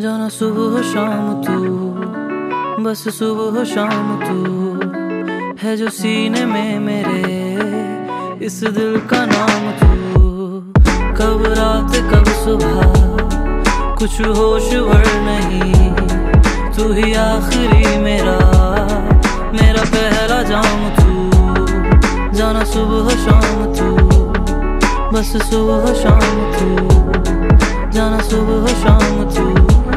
जाना सुबह शाम तू, बस सुबह शाम तू है जो सीने में मेरे, इस दिल का नाम तू। कब रात कब सुबह कुछ होश भर नहीं, तू ही आखिरी मेरा पहला जाम तू। जाना सुबह शाम तू, बस सुबह शाम तू, जाना सुबह शाम तू,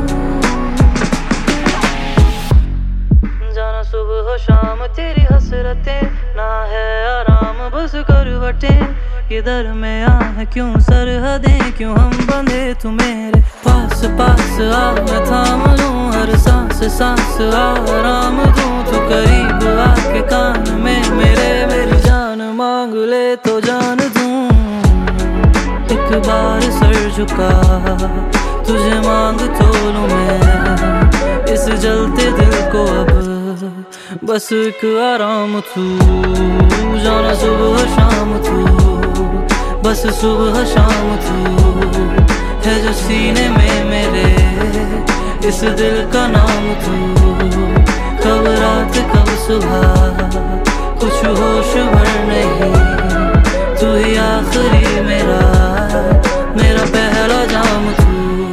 जाना सुबह शाम। तेरी हसरतें ना है आराम, बस करवटें ये दरमियां है, क्यों सरहदें क्यों हम बंधे तू मेरे पास पास आ। मैं थाम लूं हर सांस सांस, आराम दूं तू करीब आके कान में मेरे। मेरी जान मांग ले तो जान दूं, एक बार सर झुका तुझे मांग तो लूं मैं, इस जलते दिल को अब बस एक आराम तू। जाना सुबह शाम तू, बस सुबह शाम तू है जो सीने में मेरे, इस दिल का नाम तू। कब रात कब सुबह कुछ होश भर नहीं, तू ही आखिरी मेरा पहला जाम तू।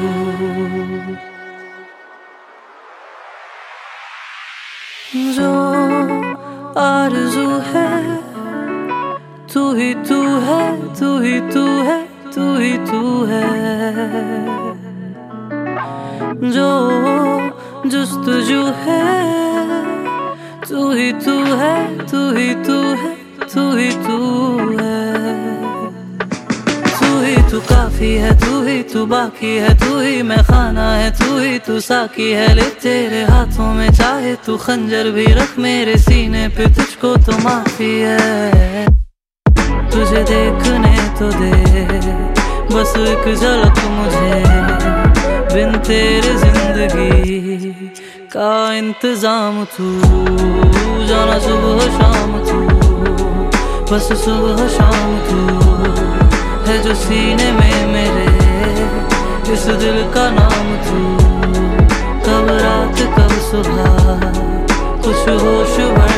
जो आरज़ू है तू ही तू है, तू ही तू है, तू ही तू है। जो जुस्तजू है तू ही तू है, तू ही तू है, तू ही तू है। तू ही तू काफी है, तू ही तू बाकी है, तू ही मैं खाना है, तू ही तू साकी है। ले तेरे हाथों में चाहे तू खंजर भी रख, मेरे सीने पे तुझको तो माफी है। तुझे देखने तो दे बस एक झलक मुझे, बिन तेरे जिंदगी का इंतजाम तू। जाना सुबह शाम तू, बस सुबह शाम तू है जो सीने में मेरे, इस दिल का नाम तू। कब रात कब सुबह कुछ होश भर